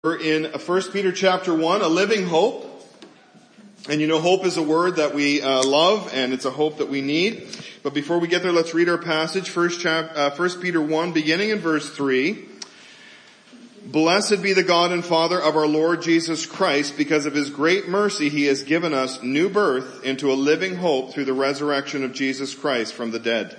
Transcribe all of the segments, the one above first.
We're in 1 Peter chapter 1, a living hope. And you know, hope is a word that we love, and it's a hope that we need. But before we get there, let's read our passage. 1 Peter 1, beginning in verse 3. Blessed be the God and Father of our Lord Jesus Christ. Because of his great mercy, he has given us new birth into a living hope through the resurrection of Jesus Christ from the dead,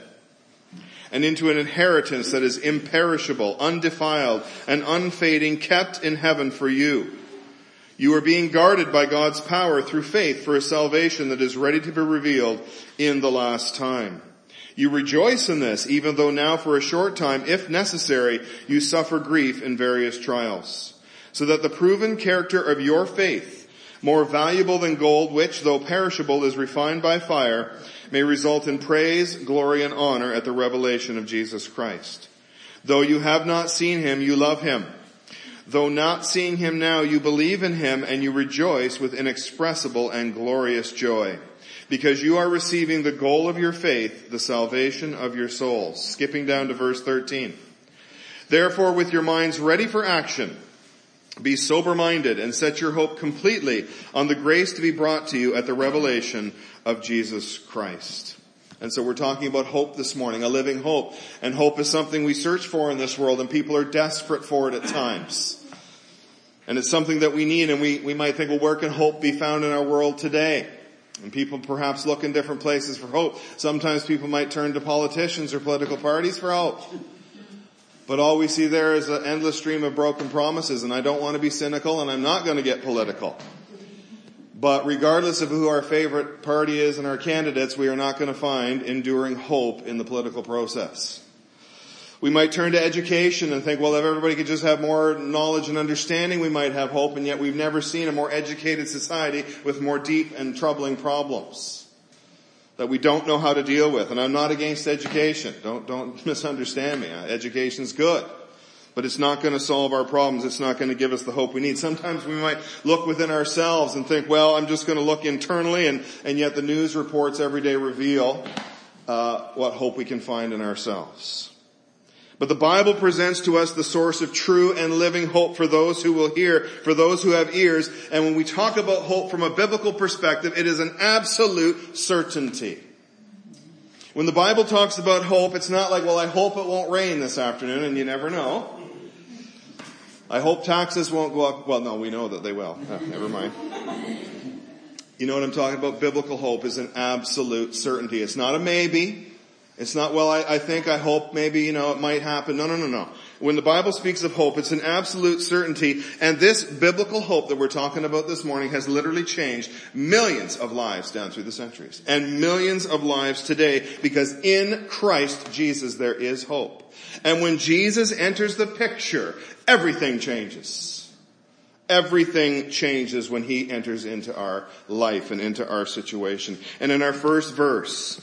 and into an inheritance that is imperishable, undefiled, and unfading, kept in heaven for you. You are being guarded by God's power through faith for a salvation that is ready to be revealed in the last time. You rejoice in this, even though now for a short time, if necessary, you suffer grief in various trials, so that the proven character of your faith, more valuable than gold, which, though perishable, is refined by fire, may result in praise, glory, and honor at the revelation of Jesus Christ. Though you have not seen him, you love him. Though not seeing him now, you believe in him, and you rejoice with inexpressible and glorious joy, because you are receiving the goal of your faith, the salvation of your souls. Skipping down to verse 13. Therefore, with your minds ready for action, be sober-minded and set your hope completely on the grace to be brought to you at the revelation of Jesus Christ. And so we're talking about hope this morning, a living hope. And hope is something we search for in this world, and people are desperate for it at times. And it's something that we need, and we might think, well, where can hope be found in our world today? And people perhaps look in different places for hope. Sometimes people might turn to politicians or political parties for hope. But all we see there is an endless stream of broken promises, and I don't want to be cynical, and I'm not going to get political. But regardless of who our favorite party is and our candidates, we are not going to find enduring hope in the political process. We might turn to education and think, well, if everybody could just have more knowledge and understanding, we might have hope, and yet we've never seen a more educated society with more deep and troubling problems that we don't know how to deal with. And I'm not against education. Don't misunderstand me. Education's good. But it's not going to solve our problems. It's not going to give us the hope we need. Sometimes we might look within ourselves and think, well, I'm just going to look internally, and yet the news reports every day reveal what hope we can find in ourselves. But the Bible presents to us the source of true and living hope for those who will hear, for those who have ears. And when we talk about hope from a biblical perspective, it is an absolute certainty. When the Bible talks about hope, it's not like, well, I hope it won't rain this afternoon, and you never know. I hope taxes won't go up. Well, no, we know that they will. Oh, never mind. You know what I'm talking about? Biblical hope is an absolute certainty. It's not a maybe. It's not, well, I think, I hope, maybe, it might happen. No. When the Bible speaks of hope, it's an absolute certainty. And this biblical hope that we're talking about this morning has literally changed millions of lives down through the centuries. And millions of lives today, because in Christ Jesus there is hope. And when Jesus enters the picture, everything changes. Everything changes when he enters into our life and into our situation. And in our first verse,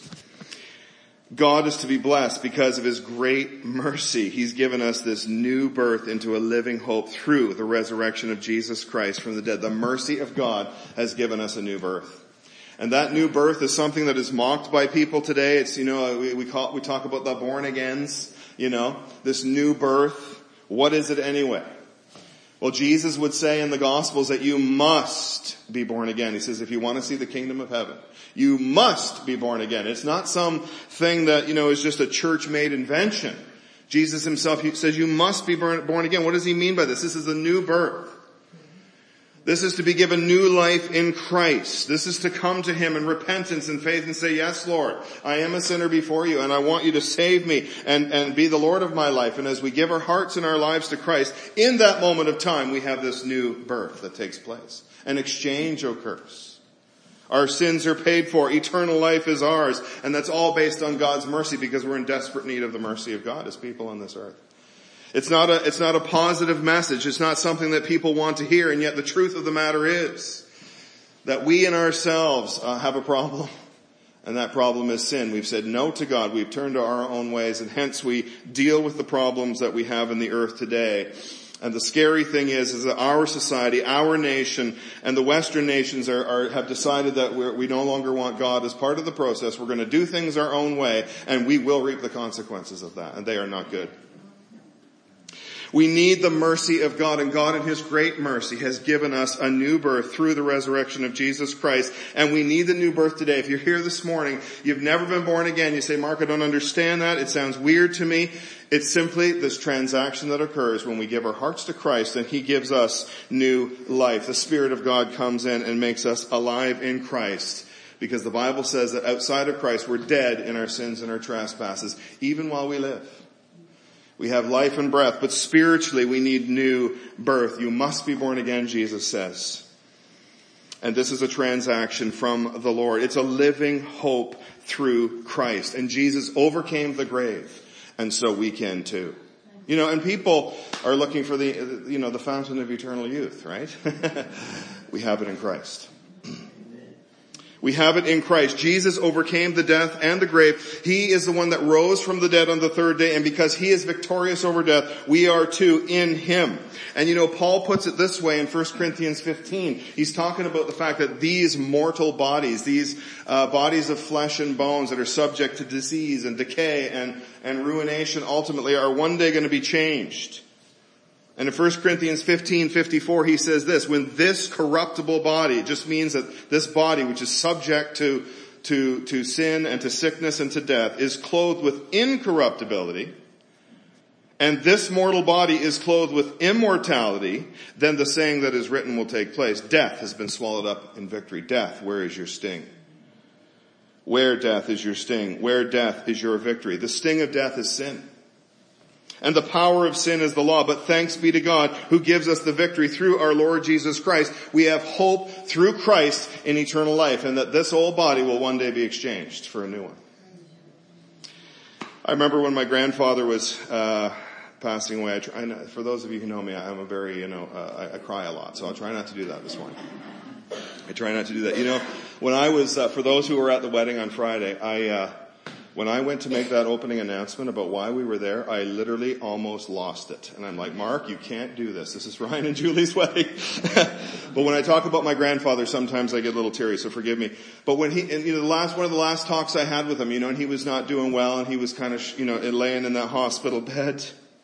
God is to be blessed because of his great mercy. He's given us this new birth into a living hope through the resurrection of Jesus Christ from the dead. The mercy of God has given us a new birth. And that new birth is something that is mocked by people today. It's, we talk about the born agains, this new birth. What is it anyway? Well, Jesus would say in the Gospels that you must be born again. He says, if you want to see the kingdom of heaven, you must be born again. It's not some thing that, is just a church-made invention. Jesus himself, he says you must be born again. What does he mean by this? This is a new birth. This is to be given new life in Christ. This is to come to him in repentance and faith and say, yes, Lord, I am a sinner before you, and I want you to save me and be the Lord of my life. And as we give our hearts and our lives to Christ, in that moment of time, we have this new birth that takes place. An exchange occurs. Our sins are paid for. Eternal life is ours. And that's all based on God's mercy, because we're in desperate need of the mercy of God as people on this earth. It's not a positive message. It's not something that people want to hear. And yet the truth of the matter is that we in ourselves have a problem. And that problem is sin. We've said no to God. We've turned to our own ways. And hence we deal with the problems that we have in the earth today. And the scary thing is that our society, our nation, and the Western nations have decided that we no longer want God as part of the process. We're going to do things our own way, and we will reap the consequences of that. And they are not good. We need the mercy of God, and God in His great mercy has given us a new birth through the resurrection of Jesus Christ, and we need the new birth today. If you're here this morning, you've never been born again, you say, Mark, I don't understand that, it sounds weird to me. It's simply this transaction that occurs when we give our hearts to Christ and He gives us new life. The Spirit of God comes in and makes us alive in Christ, because the Bible says that outside of Christ we're dead in our sins and our trespasses, even while we live. We have life and breath, but spiritually we need new birth. You must be born again, Jesus says. And this is a transaction from the Lord. It's a living hope through Christ. And Jesus overcame the grave, and so we can too. And people are looking for the fountain of eternal youth, right? We have it in Christ. We have it in Christ. Jesus overcame the death and the grave. He is the one that rose from the dead on the third day, and because He is victorious over death, we are too in Him. And Paul puts it this way in 1 Corinthians 15. He's talking about the fact that these mortal bodies, these bodies of flesh and bones that are subject to disease and decay and ruination, ultimately are one day going to be changed. And in 1 Corinthians 15:54, he says this: when this corruptible body, it just means that this body, which is subject to sin and to sickness and to death, is clothed with incorruptibility, and this mortal body is clothed with immortality, then the saying that is written will take place. Death has been swallowed up in victory. Death, where is your sting? Where, death, is your sting? Where, death, is your victory? The sting of death is sin. And the power of sin is the law. But thanks be to God who gives us the victory through our Lord Jesus Christ. We have hope through Christ in eternal life, and that this old body will one day be exchanged for a new one. I remember when my grandfather was passing away. For those of you who know me, I'm a very, I cry a lot, so I'll try not to do that this morning. I try not to do that. When I was, for those who were at the wedding on Friday, when I went to make that opening announcement about why we were there, I literally almost lost it. And I'm like, Mark, you can't do this. This is Ryan and Julie's wedding. But when I talk about my grandfather, sometimes I get a little teary, so forgive me. But when one of the last talks I had with him, and he was not doing well, and he was kind of, laying in that hospital bed.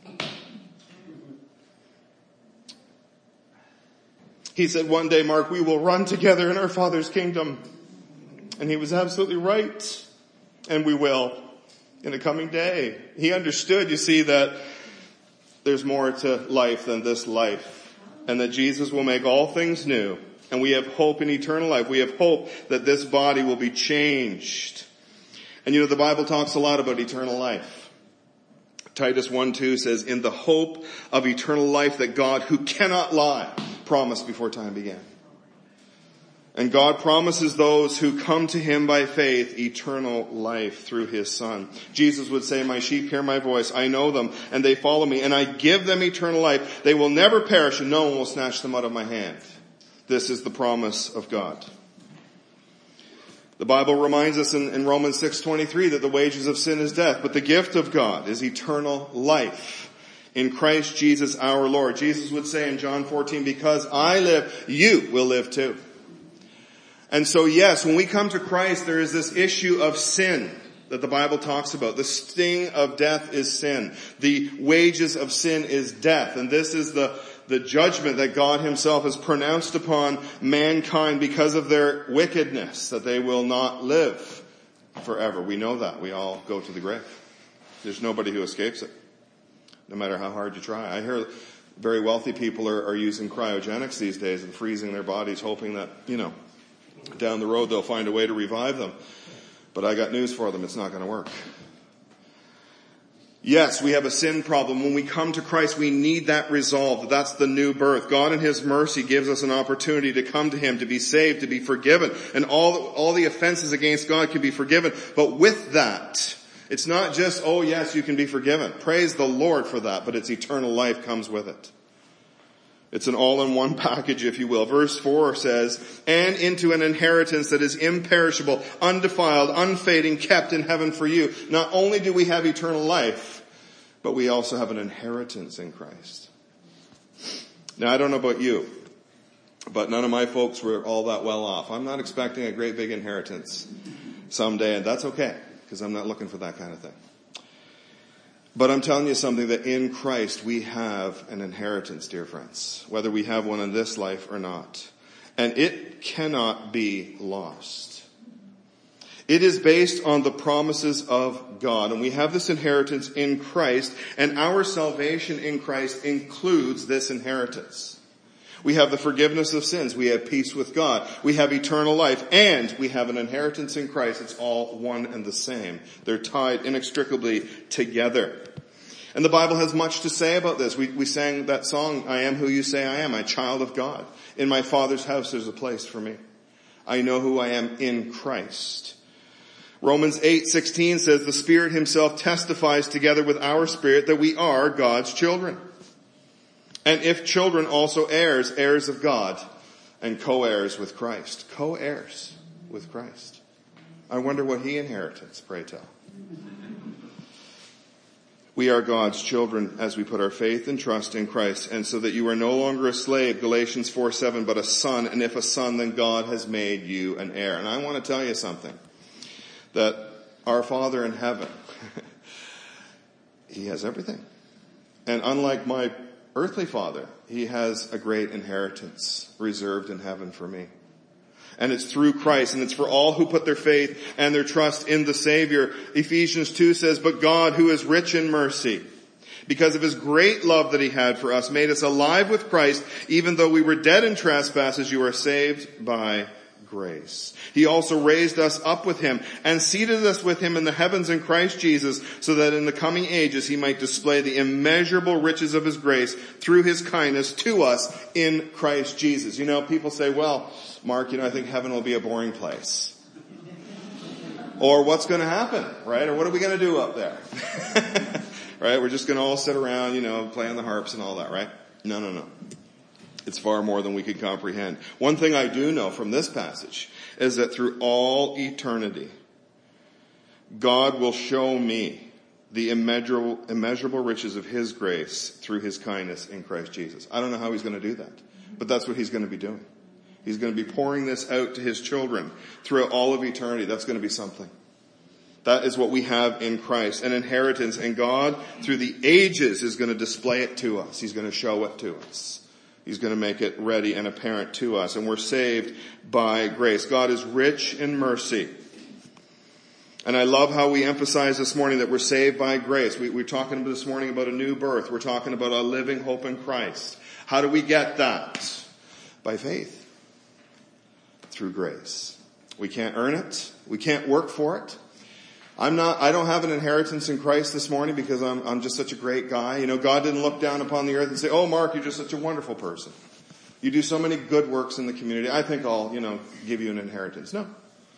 He said, one day, Mark, we will run together in our Father's kingdom. And he was absolutely right. And we will in the coming day. He understood, you see, that there's more to life than this life. And that Jesus will make all things new. And we have hope in eternal life. We have hope that this body will be changed. And the Bible talks a lot about eternal life. Titus 1:2 says, in the hope of eternal life that God, who cannot lie, promised before time began. And God promises those who come to Him by faith eternal life through His Son. Jesus would say, my sheep hear my voice. I know them and they follow me, and I give them eternal life. They will never perish, and no one will snatch them out of my hand. This is the promise of God. The Bible reminds us in Romans 6:23 that the wages of sin is death, but the gift of God is eternal life in Christ Jesus our Lord. Jesus would say in John 14, because I live, you will live too. And so yes, when we come to Christ, there is this issue of sin that the Bible talks about. The sting of death is sin. The wages of sin is death. And this is the judgment that God Himself has pronounced upon mankind because of their wickedness, that they will not live forever. We know that. We all go to the grave. There's nobody who escapes it, no matter how hard you try. I hear very wealthy people are using cryogenics these days and freezing their bodies, hoping that, down the road they'll find a way to revive them. But I got news for them. It's not going to work. Yes, we have a sin problem. When we come to Christ, we need that resolved. That's the new birth. God in His mercy gives us an opportunity to come to Him, to be saved, to be forgiven. And all the offenses against God can be forgiven. But with that, it's not just, oh yes, you can be forgiven. Praise the Lord for that. But it's eternal life comes with it. It's an all-in-one package, if you will. Verse 4 says, and into an inheritance that is imperishable, undefiled, unfading, kept in heaven for you. Not only do we have eternal life, but we also have an inheritance in Christ. Now, I don't know about you, but none of my folks were all that well off. I'm not expecting a great big inheritance someday, and that's okay, because I'm not looking for that kind of thing. But I'm telling you something, that in Christ we have an inheritance, dear friends, whether we have one in this life or not. And it cannot be lost. It is based on the promises of God. And we have this inheritance in Christ, and our salvation in Christ includes this inheritance. We have the forgiveness of sins. We have peace with God. We have eternal life. And we have an inheritance in Christ. It's all one and the same. They're tied inextricably together. And the Bible has much to say about this. We sang that song, I am who you say I am, a child of God. In my Father's house there's a place for me. I know who I am in Christ. Romans 8:16 says, the Spirit himself testifies together with our spirit that we are God's children. And if children, also heirs, heirs of God, and co-heirs with Christ. Co-heirs with Christ. I wonder what he inherits, pray tell. We are God's children as we put our faith and trust in Christ, and so that you are no longer a slave, Galatians 4:7, but a son, and if a son, then God has made you an heir. And I want to tell you something, that our Father in heaven, he has everything. And unlike my earthly father, he has a great inheritance reserved in heaven for me. And it's through Christ, and it's for all who put their faith and their trust in the Savior. Ephesians 2 says, but God, who is rich in mercy, because of his great love that he had for us, made us alive with Christ, even though we were dead in trespasses, you are saved by grace. He also raised us up with him and seated us with him in the heavens in Christ Jesus, so that in the coming ages he might display the immeasurable riches of his grace through his kindness to us in Christ Jesus. You know, people say, well, Mark, I think heaven will be a boring place. Or what's going to happen, right? Or what are we going to do up there? Right? We're just going to all sit around, play on the harps and all that, right? No. It's far more than we could comprehend. One thing I do know from this passage is that through all eternity, God will show me the immeasurable riches of his grace through his kindness in Christ Jesus. I don't know how he's going to do that, but that's what he's going to be doing. He's going to be pouring this out to his children throughout all of eternity. That's going to be something. That is what we have in Christ, an inheritance, and God through the ages is going to display it to us. He's going to show it to us. He's going to make it ready and apparent to us. And we're saved by grace. God is rich in mercy. And I love how we emphasize this morning that we're saved by grace. We're talking this morning about a new birth. We're talking about a living hope in Christ. How do we get that? By faith. Through grace. We can't earn it. We can't work for it. I don't have an inheritance in Christ this morning because I'm just such a great guy. God didn't look down upon the earth and say, oh, Mark, you're just such a wonderful person. You do so many good works in the community. I think I'll, give you an inheritance. No.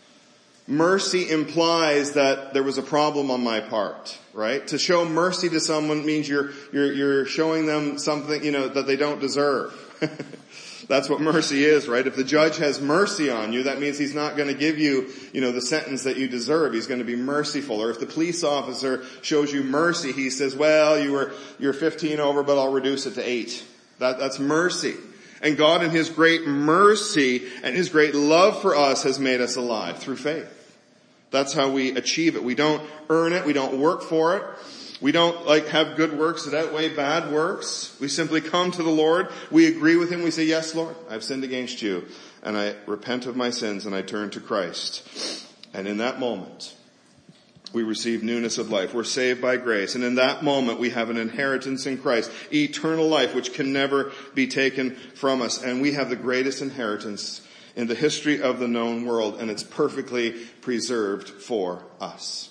Mercy implies that there was a problem on my part, right? To show mercy to someone means you're showing them something, that they don't deserve. That's what mercy is, right? If the judge has mercy on you, that means he's not going to give you, the sentence that you deserve. He's going to be merciful. Or if the police officer shows you mercy, he says, well, you're 15 over, but I'll reduce it to 8. That's mercy. And God in his great mercy and his great love for us has made us alive through faith. That's how we achieve it. We don't earn it. We don't work for it. We don't have good works that outweigh bad works. We simply come to the Lord. We agree with him. We say, yes, Lord, I've sinned against you. And I repent of my sins and I turn to Christ. And in that moment, we receive newness of life. We're saved by grace. And in that moment, we have an inheritance in Christ, eternal life, which can never be taken from us. And we have the greatest inheritance in the history of the known world. And it's perfectly preserved for us.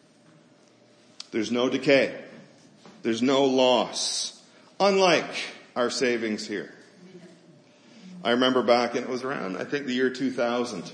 There's no decay. There's no loss. Unlike our savings here. I remember back, and it was around, I think, the year 2000.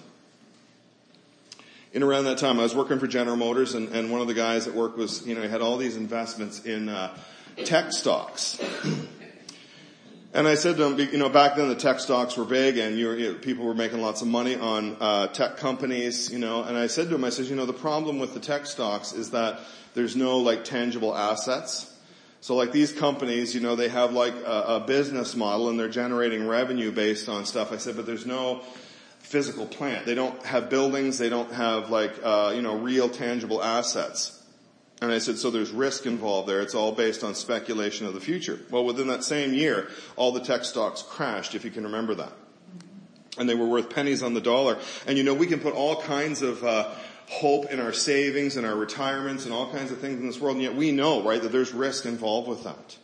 In around that time, I was working for General Motors, and one of the guys at work was, he had all these investments in tech stocks. And I said to him, back then the tech stocks were big, and people were making lots of money on tech companies, and I said to him, I said, the problem with the tech stocks is that there's no tangible assets. So these companies, they have a business model and they're generating revenue based on stuff. I said, but there's no physical plant. They don't have buildings. They don't have real tangible assets. And I said, so there's risk involved there. It's all based on speculation of the future. Well, within that same year, all the tech stocks crashed, if you can remember that. And they were worth pennies on the dollar. And we can put all kinds of hope in our savings and our retirements and all kinds of things in this world. And yet we know, right, that there's risk involved with that.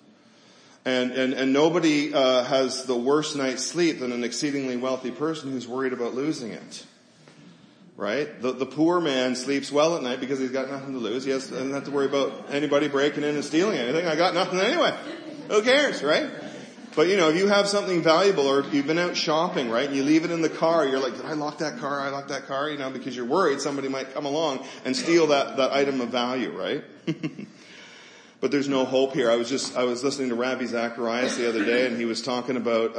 And nobody has the worse night's sleep than an exceedingly wealthy person who's worried about losing it. Right? The poor man sleeps well at night because he's got nothing to lose. He doesn't have to worry about anybody breaking in and stealing anything. I got nothing anyway. Who cares, right? But if you have something valuable, or if you've been out shopping, right, and you leave it in the car, you're like, did I lock that car? I locked that car, because you're worried somebody might come along and steal that item of value, right? But there's no hope here. I was listening to Rabbi Zacharias the other day, and he was talking about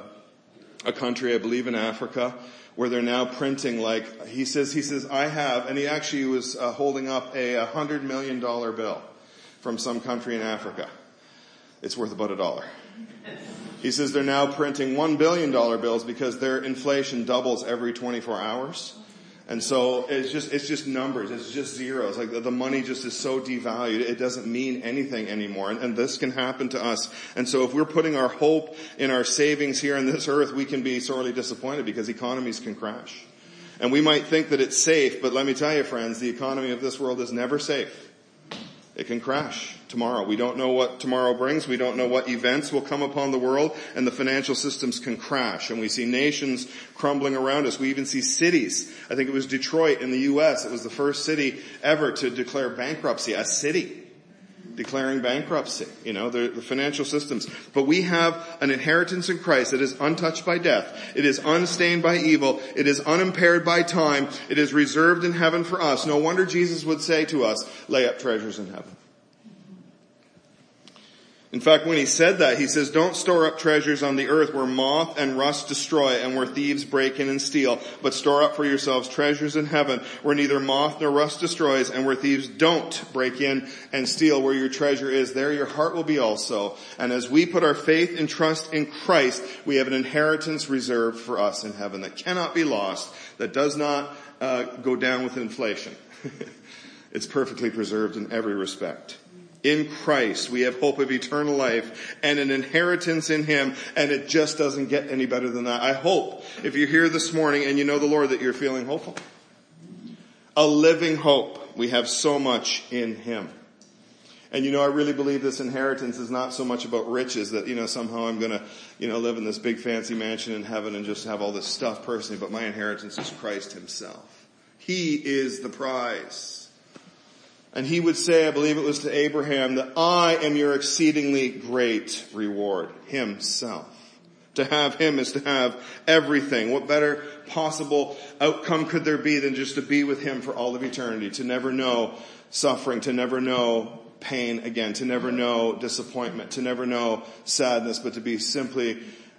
a country, I believe in Africa, where they're now printing he says, I have, and he actually was holding up a $100 million bill from some country in Africa. It's worth about $1. He says they're now printing $1 billion bills because their inflation doubles every 24 hours. And so it's just numbers. It's just zeros. The money just is so devalued. It doesn't mean anything anymore. And this can happen to us. And so if we're putting our hope in our savings here on this earth, we can be sorely disappointed because economies can crash. And we might think that it's safe, but let me tell you, friends, the economy of this world is never safe. It can crash tomorrow. We don't know what tomorrow brings. We don't know what events will come upon the world, and the financial systems can crash. And we see nations crumbling around us. We even see cities. I think it was Detroit in the U.S. It was the first city ever to declare bankruptcy. A city declaring bankruptcy. The financial systems. But we have an inheritance in Christ that is untouched by death. It is unstained by evil. It is unimpaired by time. It is reserved in heaven for us. No wonder Jesus would say to us, lay up treasures in heaven. In fact, when he said that, he says, don't store up treasures on the earth where moth and rust destroy and where thieves break in and steal, but store up for yourselves treasures in heaven where neither moth nor rust destroys and where thieves don't break in and steal. Where your treasure is, there your heart will be also. And as we put our faith and trust in Christ, we have an inheritance reserved for us in heaven that cannot be lost, that does not go down with inflation. It's perfectly preserved in every respect. In Christ, we have hope of eternal life and an inheritance in Him, and it just doesn't get any better than that. I hope, if you're here this morning and you know the Lord, that you're feeling hopeful. A living hope. We have so much in Him. And I really believe this inheritance is not so much about riches that, somehow I'm gonna, live in this big fancy mansion in heaven and just have all this stuff personally, but my inheritance is Christ Himself. He is the prize. And He would say, I believe it was to Abraham, that I am your exceedingly great reward. Himself. To have Him is to have everything. What better possible outcome could there be than just to be with Him for all of eternity? To never know suffering, to never know pain again, to never know disappointment, to never know sadness, but to be simply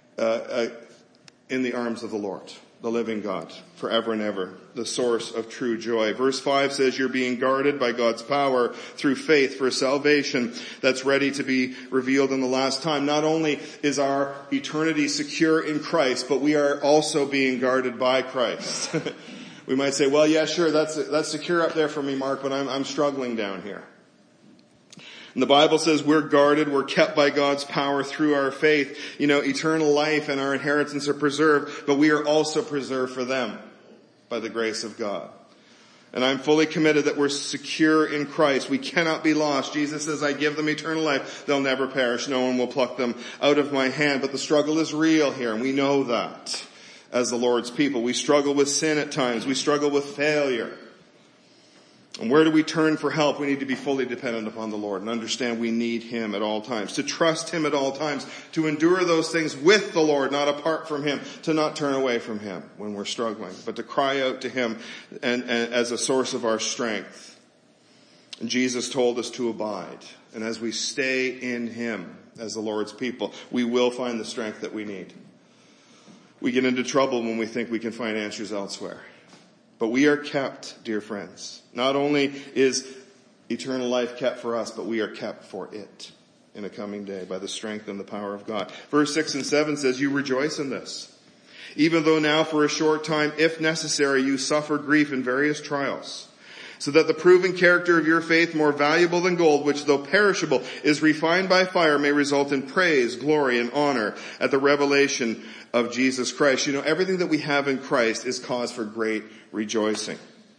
in the arms of the Lord. The living God, forever and ever, the source of true joy. Verse 5 says you're being guarded by God's power through faith for salvation that's ready to be revealed in the last time. Not only is our eternity secure in Christ, but we are also being guarded by Christ. We might say, well, yeah, sure, that's secure up there for me, Mark, but I'm struggling down here. And the Bible says we're guarded, we're kept by God's power through our faith. Eternal life and our inheritance are preserved, but we are also preserved for them by the grace of God. And I'm fully committed that we're secure in Christ. We cannot be lost. Jesus says, I give them eternal life. They'll never perish. No one will pluck them out of my hand. But the struggle is real here, and we know that as the Lord's people. We struggle with sin at times. We struggle with failure. And where do we turn for help? We need to be fully dependent upon the Lord and understand we need Him at all times. To trust Him at all times. To endure those things with the Lord, not apart from Him. To not turn away from Him when we're struggling. But to cry out to Him and as a source of our strength. And Jesus told us to abide. And as we stay in Him as the Lord's people, we will find the strength that we need. We get into trouble when we think we can find answers elsewhere. But we are kept, dear friends. Not only is eternal life kept for us, but we are kept for it in a coming day by the strength and the power of God. Verse 6 and 7 says, you rejoice in this. Even though now for a short time, if necessary, you suffer grief in various trials. so that the proven character of your faith, more valuable than gold, which though perishable is refined by fire, may result in praise, glory, and honor at the revelation of Jesus Christ. You know, everything that we have in Christ is cause for great rejoicing.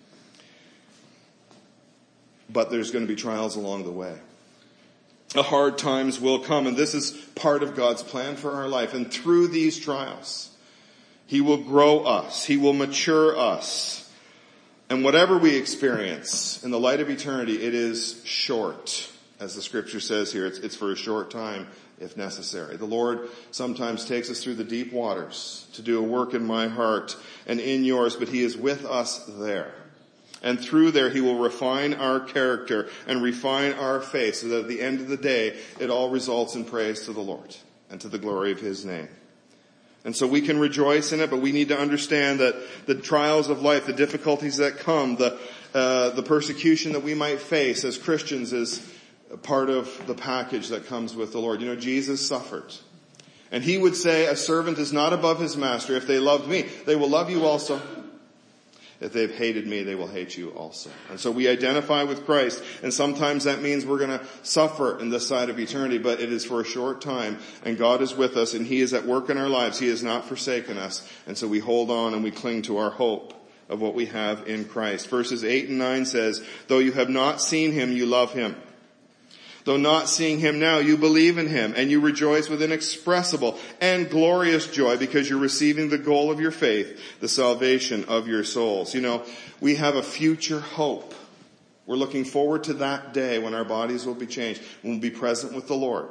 But there's going to be trials along the way. Hard times will come, and this is part of God's plan for our life. And through these trials, He will grow us. He will mature us. And whatever we experience in the light of eternity, it is short. As the scripture says here, it's for a short time if necessary. The Lord sometimes takes us through the deep waters to do a work in my heart and in yours, but He is with us there. And through there, He will refine our character and refine our faith so that at the end of the day, it all results in praise to the Lord and to the glory of His name. And so we can rejoice in it, but we need to understand that the trials of life, the difficulties that come, the persecution that we might face as Christians is a part of the package that comes with the Lord. You know, Jesus suffered. And He would say, a servant is not above his master. If they loved me, they will love you also. If they've hated me, they will hate you also. And so we identify with Christ, and sometimes that means we're going to suffer in this side of eternity, but it is for a short time, and God is with us, and He is at work in our lives. He has not forsaken us, and so we hold on and we cling to our hope of what we have in Christ. Verses 8 and 9 says, though you have not seen Him, you love Him. Though not seeing Him now, you believe in Him, and you rejoice with inexpressible and glorious joy because you're receiving the goal of your faith, the salvation of your souls. You know, we have a future hope. We're looking forward to that day when our bodies will be changed, when we'll be present with the Lord.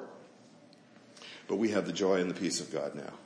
But we have the joy and the peace of God now.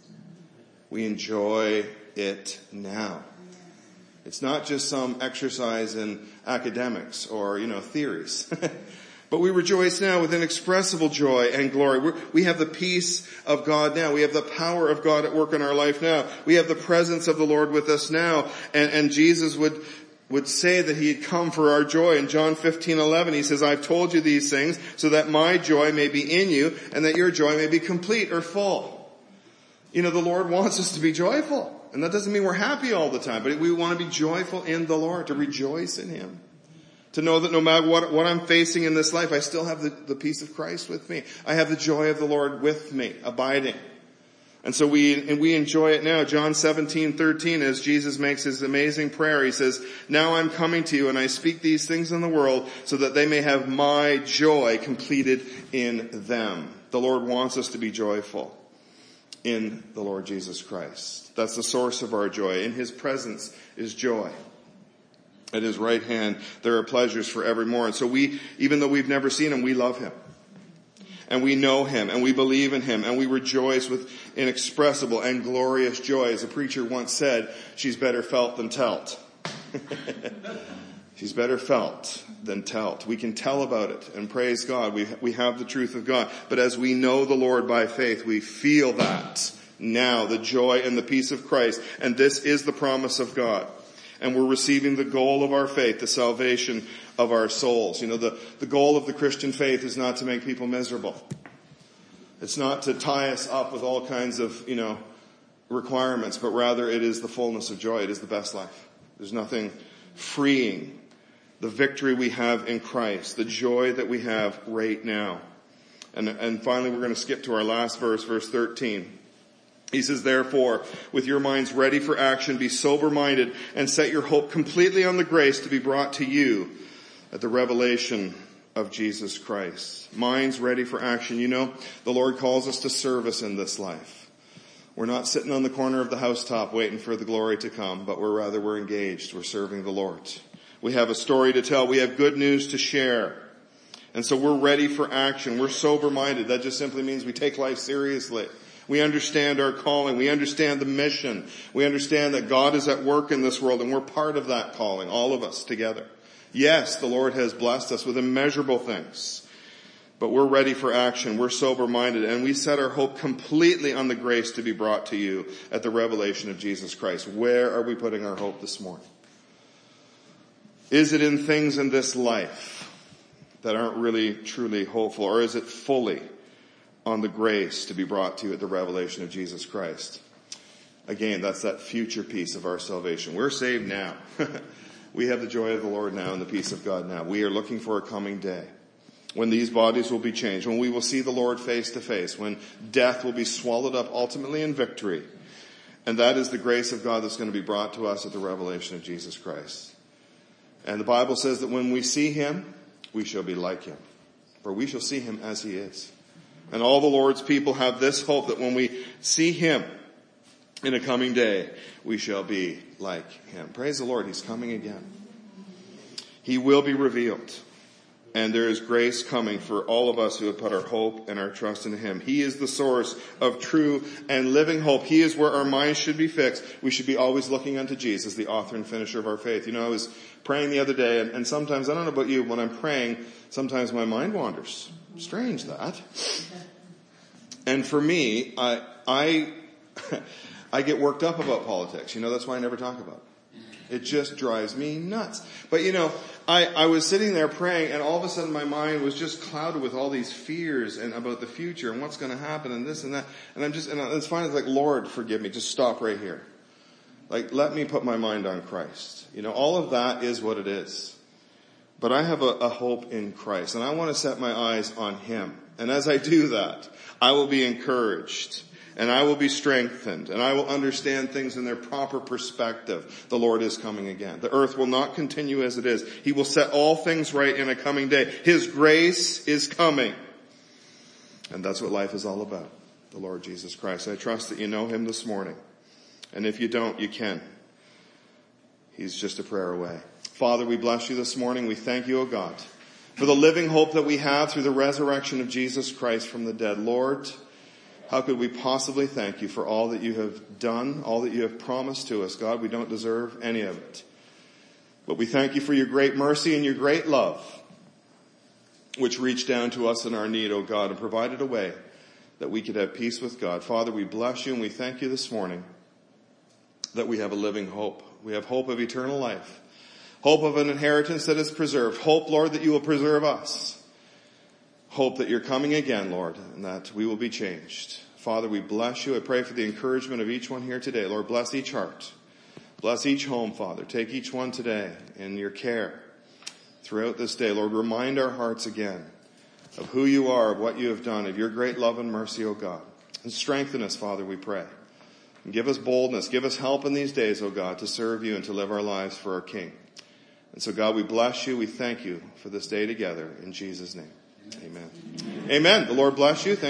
We enjoy it now. It's not just some exercise in academics or, theories. But we rejoice now with inexpressible joy and glory. We have the peace of God now. We have the power of God at work in our life now. We have the presence of the Lord with us now. And Jesus would say that He had come for our joy. In John 15:11, He says, I've told you these things so that my joy may be in you and that your joy may be complete or full. You know, the Lord wants us to be joyful. And that doesn't mean we're happy all the time, but we want to be joyful in the Lord, to rejoice in Him. To know that no matter what I'm facing in this life, I still have the peace of Christ with me. I have the joy of the Lord with me, abiding. And so we enjoy it now. John 17:13, as Jesus makes His amazing prayer, He says, now I'm coming to you and I speak these things in the world so that they may have my joy completed in them. The Lord wants us to be joyful in the Lord Jesus Christ. That's the source of our joy. In His presence is joy. At His right hand, there are pleasures forevermore. And so even though we've never seen Him, we love Him. And we know Him, and we believe in Him, and we rejoice with inexpressible and glorious joy. As a preacher once said, she's better felt than telt. She's better felt than telt. We can tell about it and praise God. We have the truth of God. But as we know the Lord by faith, we feel that now, the joy and the peace of Christ. And this is the promise of God. And we're receiving the goal of our faith, the salvation of our souls. You know, the goal of the Christian faith is not to make people miserable. It's not to tie us up with all kinds of, requirements, but rather it is the fullness of joy. It is the best life. There's nothing freeing the victory we have in Christ, the joy that we have right now. And finally, we're going to skip to our last verse 13. He says, therefore, with your minds ready for action, be sober-minded and set your hope completely on the grace to be brought to you at the revelation of Jesus Christ. Minds ready for action. You know, the Lord calls us to service in this life. We're not sitting on the corner of the housetop waiting for the glory to come, but we're engaged. We're serving the Lord. We have a story to tell. We have good news to share. And so we're ready for action. We're sober-minded. That just simply means we take life seriously. We understand our calling. We understand the mission. We understand that God is at work in this world, and we're part of that calling, all of us together. Yes, the Lord has blessed us with immeasurable things, but we're ready for action. We're sober-minded, and we set our hope completely on the grace to be brought to you at the revelation of Jesus Christ. Where are we putting our hope this morning? Is it in things in this life that aren't really truly hopeful, or is it fully on the grace to be brought to you at the revelation of Jesus Christ? Again, that's that future piece of our salvation. We're saved now. We have the joy of the Lord now and the peace of God now. We are looking for a coming day when these bodies will be changed, when we will see the Lord face to face, when death will be swallowed up ultimately in victory. And that is the grace of God that's going to be brought to us at the revelation of Jesus Christ. And the Bible says that when we see him, we shall be like him, for we shall see him as he is. And all the Lord's people have this hope that when we see him in a coming day, we shall be like him. Praise the Lord, he's coming again. He will be revealed. And there is grace coming for all of us who have put our hope and our trust in him. He is the source of true and living hope. He is where our minds should be fixed. We should be always looking unto Jesus, the author and finisher of our faith. You know, I was praying the other day, and sometimes, I don't know about you, when I'm praying, sometimes my mind wanders. Strange that. And for me, I get worked up about politics. You know, that's why I never talk about it. It just drives me nuts. But you know, I was sitting there praying, and all of a sudden my mind was just clouded with all these fears and about the future and what's going to happen and this and that. And it's finally like, Lord, forgive me. Just stop right here. Like, let me put my mind on Christ. You know, all of that is what it is. But I have a hope in Christ, and I want to set my eyes on him. And as I do that, I will be encouraged. And I will be strengthened, and I will understand things in their proper perspective. The Lord is coming again. The earth will not continue as it is. He will set all things right in a coming day. His grace is coming. And that's what life is all about. The Lord Jesus Christ. I trust that you know him this morning. And if you don't, you can. He's just a prayer away. Father, we bless you this morning. We thank you, O God, for the living hope that we have through the resurrection of Jesus Christ from the dead. Lord, how could we possibly thank you for all that you have done, all that you have promised to us? God, we don't deserve any of it. But we thank you for your great mercy and your great love, which reached down to us in our need, O God, and provided a way that we could have peace with God. Father, we bless you and we thank you this morning that we have a living hope. We have hope of eternal life, hope of an inheritance that is preserved, hope, Lord, that you will preserve us. Hope that you're coming again, Lord, and that we will be changed. Father, we bless you. I pray for the encouragement of each one here today. Lord, bless each heart. Bless each home, Father. Take each one today in your care throughout this day. Lord, remind our hearts again of who you are, of what you have done, of your great love and mercy, O God. And strengthen us, Father, we pray. And give us boldness. Give us help in these days, O God, to serve you and to live our lives for our King. And so, God, we bless you. We thank you for this day together. In Jesus' name. Amen. Amen. The Lord bless you.